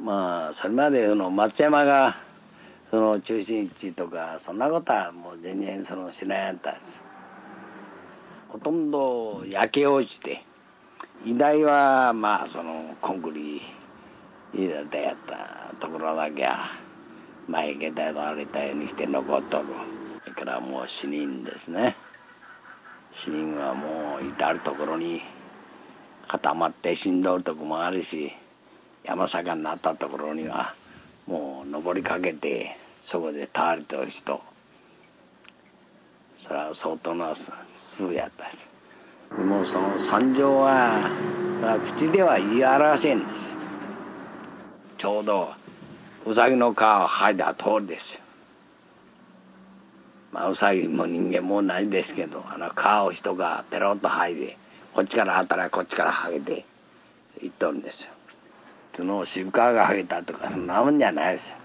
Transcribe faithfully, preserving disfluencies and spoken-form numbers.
まあそれまでその松山がその中心地とかそんなことはもう全然そのしなかったです。ほとんど焼け落ちて、医大はまあそのコンクリートでやったところだけは前行けたよあれたようにして残っとる。それからもう死人ですね。死人はもう至る所に固まって死んどるとこもあるし、山坂になったところにはもう登りかけてそこで倒れてる人、それは相当な数やったです。でもその惨状は口では言い表せんです。ちょうどウサギの皮を剥いだ通りですよ。まあウサギも人間も同じですけど、あの皮を人がペロッと剥いで、こっちから働いこっちから剥げていっとるんですよ。その渋皮が剥げたとかそんなもんじゃないですよ。